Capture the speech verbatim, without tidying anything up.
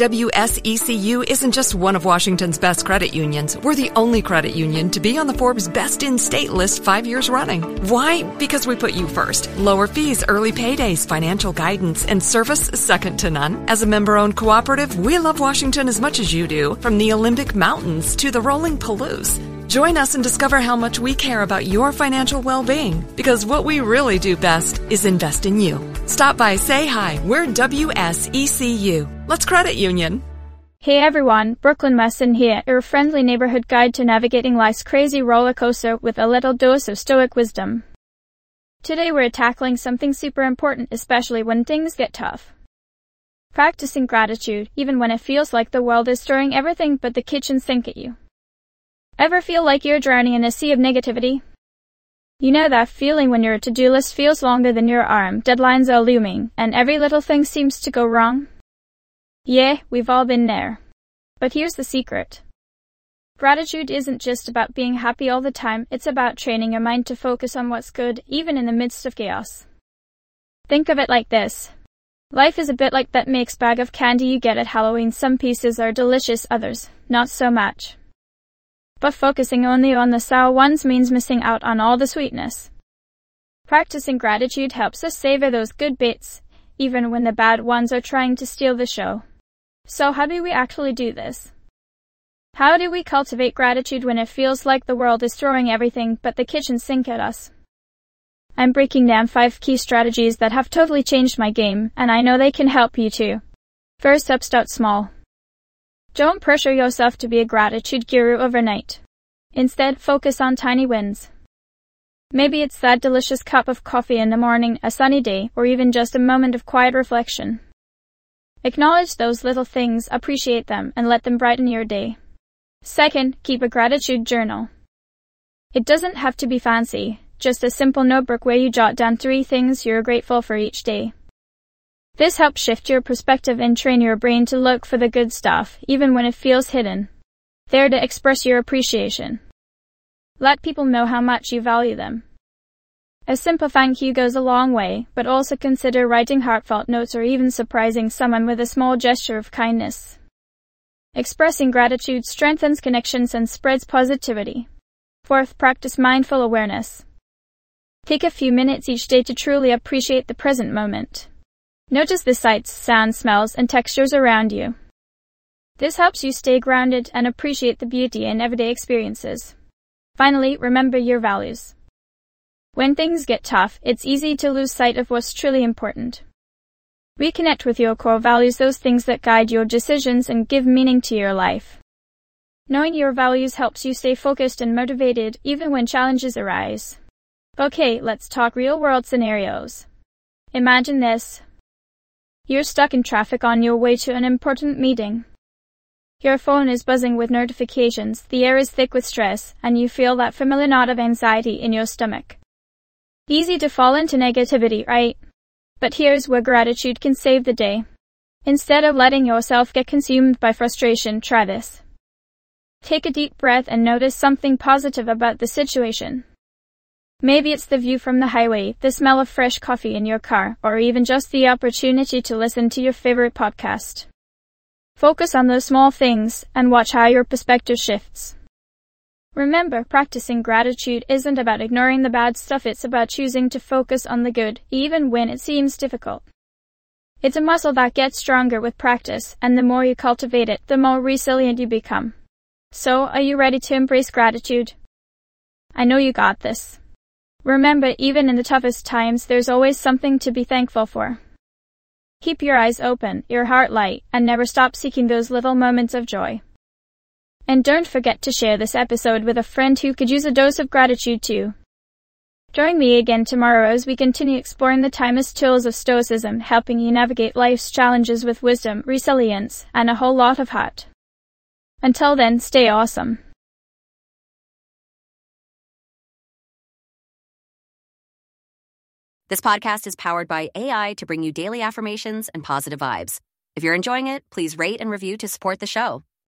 W S E C U isn't just one of Washington's best credit unions. We're the only credit union to be on the Forbes Best in State list five years running. Why? Because we put you first. Lower fees, early paydays, financial guidance, and service second to none. As a member-owned cooperative, we love Washington as much as you do, from the Olympic Mountains to the rolling Palouse. Join us and discover how much we care about your financial well-being, because what we really do best is invest in you. Stop by, say hi. We're W S E C U. Let's credit union. Hey everyone, Brooklyn Messon here, your friendly neighborhood guide to navigating life's crazy roller coaster with a little dose of stoic wisdom. Today we're tackling something super important, especially when things get tough. Practicing gratitude, even when it feels like the world is throwing everything but the kitchen sink at you. Ever feel like you're drowning in a sea of negativity? You know that feeling when your to-do list feels longer than your arm, deadlines are looming, and every little thing seems to go wrong? Yeah, we've all been there. But here's the secret. Gratitude isn't just about being happy all the time, it's about training your mind to focus on what's good, even in the midst of chaos. Think of it like this. Life is a bit like that mixed bag of candy you get at Halloween. Some pieces are delicious, others, not so much. But focusing only on the sour ones means missing out on all the sweetness. Practicing gratitude helps us savor those good bits, even when the bad ones are trying to steal the show. So how do we actually do this? How do we cultivate gratitude when it feels like the world is throwing everything but the kitchen sink at us? I'm breaking down five key strategies that have totally changed my game, and I know they can help you too. First up, start small. Don't pressure yourself to be a gratitude guru overnight. Instead, focus on tiny wins. Maybe it's that delicious cup of coffee in the morning, a sunny day, or even just a moment of quiet reflection. Acknowledge those little things, appreciate them, and let them brighten your day. Second, keep a gratitude journal. It doesn't have to be fancy, just a simple notebook where you jot down three things you're grateful for each day. This helps shift your perspective and train your brain to look for the good stuff, even when it feels hidden. There to express your appreciation. Let people know how much you value them. A simple thank you goes a long way, but also consider writing heartfelt notes or even surprising someone with a small gesture of kindness. Expressing gratitude strengthens connections and spreads positivity. Fourth, practice mindful awareness. Take a few minutes each day to truly appreciate the present moment. Notice the sights, sounds, smells, and textures around you. This helps you stay grounded and appreciate the beauty in everyday experiences. Finally, remember your values. When things get tough, it's easy to lose sight of what's truly important. Reconnect with your core values, those things that guide your decisions and give meaning to your life. Knowing your values helps you stay focused and motivated even when challenges arise. Okay, let's talk real-world scenarios. Imagine this. You're stuck in traffic on your way to an important meeting. Your phone is buzzing with notifications, the air is thick with stress, and you feel that familiar knot of anxiety in your stomach. Easy to fall into negativity, right? But here's where gratitude can save the day. Instead of letting yourself get consumed by frustration, try this. Take a deep breath and notice something positive about the situation. Maybe it's the view from the highway, the smell of fresh coffee in your car, or even just the opportunity to listen to your favorite podcast. Focus on those small things and watch how your perspective shifts. Remember, practicing gratitude isn't about ignoring the bad stuff, it's about choosing to focus on the good, even when it seems difficult. It's a muscle that gets stronger with practice, and the more you cultivate it, the more resilient you become. So, are you ready to embrace gratitude? I know you got this. Remember, even in the toughest times, there's always something to be thankful for. Keep your eyes open, your heart light, and never stop seeking those little moments of joy. And don't forget to share this episode with a friend who could use a dose of gratitude too. Join me again tomorrow as we continue exploring the timeless tools of Stoicism, helping you navigate life's challenges with wisdom, resilience, and a whole lot of heart. Until then, stay awesome. This podcast is powered by A I to bring you daily affirmations and positive vibes. If you're enjoying it, please rate and review to support the show.